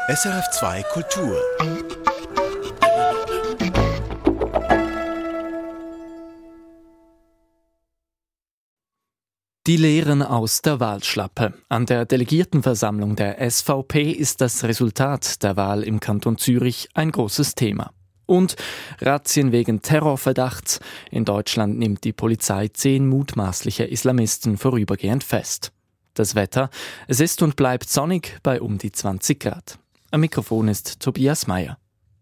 SRF2 Kultur. Die Lehren aus der Wahlschlappe. An der Delegiertenversammlung der SVP ist das Resultat der Wahl im Kanton Zürich ein großes Thema. Und Razzien wegen Terrorverdachts. In Deutschland nimmt die Polizei 10 mutmaßliche Islamisten vorübergehend fest. Das Wetter: es ist und bleibt sonnig bei um die 20 Grad. Am Mikrofon ist Tobias Meyer.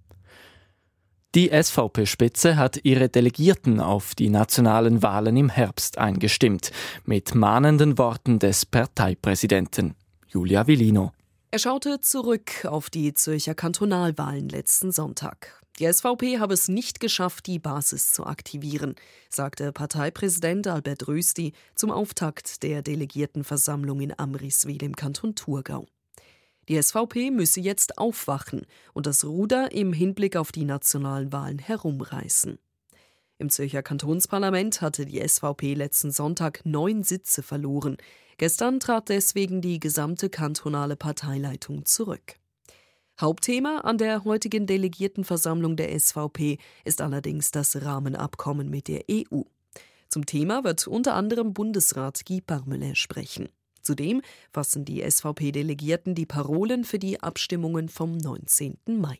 Die SVP-Spitze hat ihre Delegierten auf die nationalen Wahlen im Herbst eingestimmt, mit mahnenden Worten des Parteipräsidenten. Julia Villino. Er schaute zurück auf die Zürcher Kantonalwahlen letzten Sonntag. Die SVP habe es nicht geschafft, die Basis zu aktivieren, sagte Parteipräsident Albert Rösti zum Auftakt der Delegiertenversammlung in Amriswil im Kanton Thurgau. Die SVP müsse jetzt aufwachen und das Ruder im Hinblick auf die nationalen Wahlen herumreißen. Im Zürcher Kantonsparlament hatte die SVP letzten Sonntag 9 Sitze verloren. Gestern trat deswegen die gesamte kantonale Parteileitung zurück. Hauptthema an der heutigen Delegiertenversammlung der SVP ist allerdings das Rahmenabkommen mit der EU. Zum Thema wird unter anderem Bundesrat Guy Parmelin sprechen. Zudem fassen die SVP-Delegierten die Parolen für die Abstimmungen vom 19. Mai.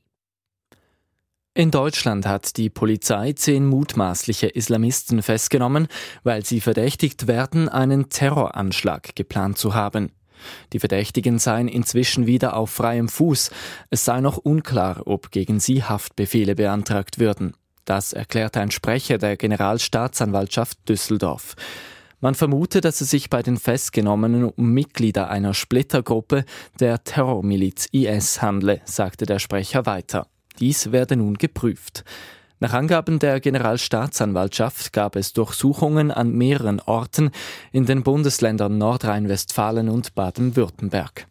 In Deutschland hat die Polizei 10 mutmaßliche Islamisten festgenommen, weil sie verdächtigt werden, einen Terroranschlag geplant zu haben. Die Verdächtigen seien inzwischen wieder auf freiem Fuß. Es sei noch unklar, ob gegen sie Haftbefehle beantragt würden. Das erklärt ein Sprecher der Generalstaatsanwaltschaft Düsseldorf. Man vermute, dass es sich bei den Festgenommenen um Mitglieder einer Splittergruppe der Terrormiliz IS handle, sagte der Sprecher weiter. Dies werde nun geprüft. Nach Angaben der Generalstaatsanwaltschaft gab es Durchsuchungen an mehreren Orten in den Bundesländern Nordrhein-Westfalen und Baden-Württemberg.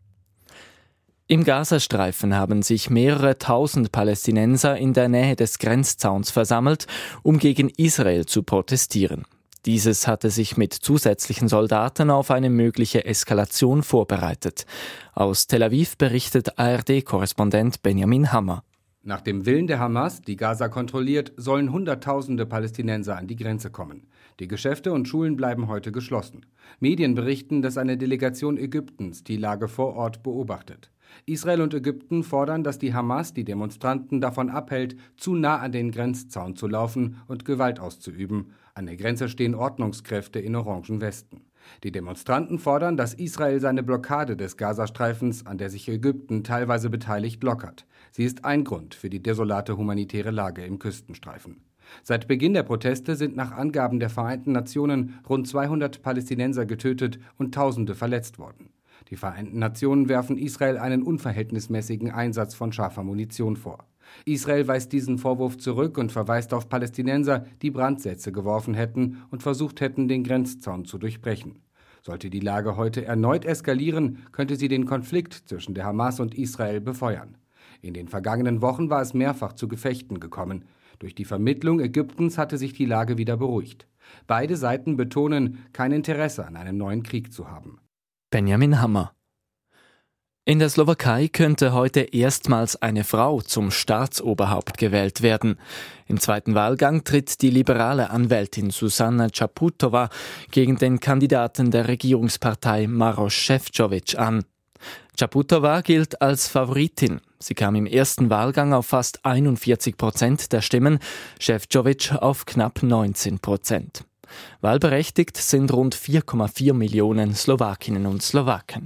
Im Gazastreifen haben sich mehrere tausend Palästinenser in der Nähe des Grenzzauns versammelt, um gegen Israel zu protestieren. Dieses hatte sich mit zusätzlichen Soldaten auf eine mögliche Eskalation vorbereitet. Aus Tel Aviv berichtet ARD-Korrespondent Benjamin Hammer. Nach dem Willen der Hamas, die Gaza kontrolliert, sollen Hunderttausende Palästinenser an die Grenze kommen. Die Geschäfte und Schulen bleiben heute geschlossen. Medien berichten, dass eine Delegation Ägyptens die Lage vor Ort beobachtet. Israel und Ägypten fordern, dass die Hamas die Demonstranten davon abhält, zu nah an den Grenzzaun zu laufen und Gewalt auszuüben. An der Grenze stehen Ordnungskräfte in orangen Westen. Die Demonstranten fordern, dass Israel seine Blockade des Gazastreifens, an der sich Ägypten teilweise beteiligt, lockert. Sie ist ein Grund für die desolate humanitäre Lage im Küstenstreifen. Seit Beginn der Proteste sind nach Angaben der Vereinten Nationen rund 200 Palästinenser getötet und Tausende verletzt worden. Die Vereinten Nationen werfen Israel einen unverhältnismäßigen Einsatz von scharfer Munition vor. Israel weist diesen Vorwurf zurück und verweist auf Palästinenser, die Brandsätze geworfen hätten und versucht hätten, den Grenzzaun zu durchbrechen. Sollte die Lage heute erneut eskalieren, könnte sie den Konflikt zwischen der Hamas und Israel befeuern. In den vergangenen Wochen war es mehrfach zu Gefechten gekommen. Durch die Vermittlung Ägyptens hatte sich die Lage wieder beruhigt. Beide Seiten betonen, kein Interesse an einem neuen Krieg zu haben. Benjamin Hammer. In der Slowakei könnte heute erstmals eine Frau zum Staatsoberhaupt gewählt werden. Im zweiten Wahlgang tritt die liberale Anwältin Zuzana Čaputová gegen den Kandidaten der Regierungspartei Maroš Šefčovič an. Čaputová gilt als Favoritin. Sie kam im ersten Wahlgang auf fast 41% der Stimmen, Šefčovič auf knapp 19%. Wahlberechtigt sind rund 4,4 Millionen Slowakinnen und Slowaken.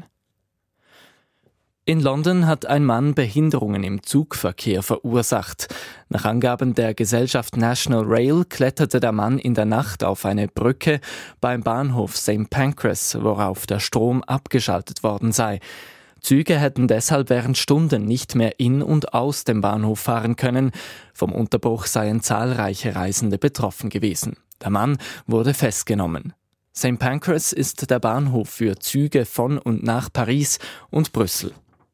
In London hat ein Mann Behinderungen im Zugverkehr verursacht. Nach Angaben der Gesellschaft National Rail kletterte der Mann in der Nacht auf eine Brücke beim Bahnhof St. Pancras, worauf der Strom abgeschaltet worden sei. Züge hätten deshalb während Stunden nicht mehr in und aus dem Bahnhof fahren können. Vom Unterbruch seien zahlreiche Reisende betroffen gewesen. Der Mann wurde festgenommen. St. Pancras ist der Bahnhof für Züge von und nach Paris und Brüssel.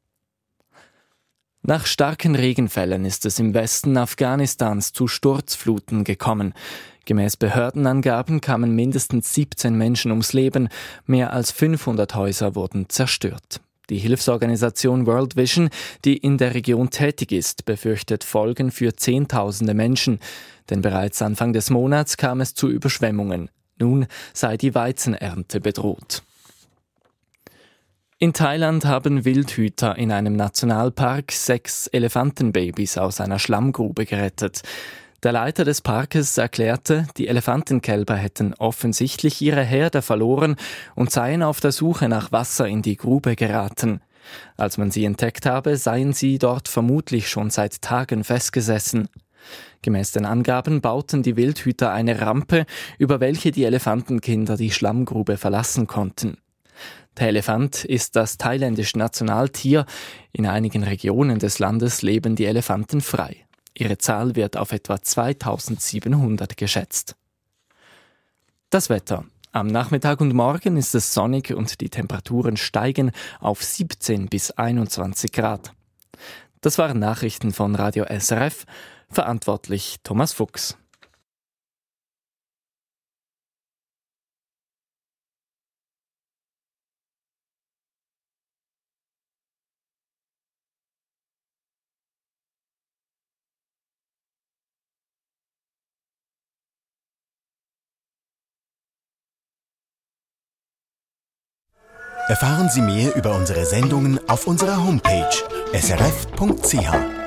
Nach starken Regenfällen ist es im Westen Afghanistans zu Sturzfluten gekommen. Gemäß Behördenangaben kamen mindestens 17 Menschen ums Leben, mehr als 500 Häuser wurden zerstört. Die Hilfsorganisation World Vision, die in der Region tätig ist, befürchtet Folgen für Zehntausende Menschen. Denn bereits Anfang des Monats kam es zu Überschwemmungen. Nun sei die Weizenernte bedroht. In Thailand haben Wildhüter in einem Nationalpark 6 Elefantenbabys aus einer Schlammgrube gerettet. Der Leiter des Parkes erklärte, die Elefantenkälber hätten offensichtlich ihre Herde verloren und seien auf der Suche nach Wasser in die Grube geraten. Als man sie entdeckt habe, seien sie dort vermutlich schon seit Tagen festgesessen. Gemäß den Angaben bauten die Wildhüter eine Rampe, über welche die Elefantenkinder die Schlammgrube verlassen konnten. Der Elefant ist das thailändische Nationaltier. In einigen Regionen des Landes leben die Elefanten frei. Ihre Zahl wird auf etwa 2700 geschätzt. Das Wetter. Am Nachmittag und Morgen ist es sonnig und die Temperaturen steigen auf 17 bis 21 Grad. Das waren Nachrichten von Radio SRF. Verantwortlich Thomas Fuchs. Erfahren Sie mehr über unsere Sendungen auf unserer Homepage srf.ch.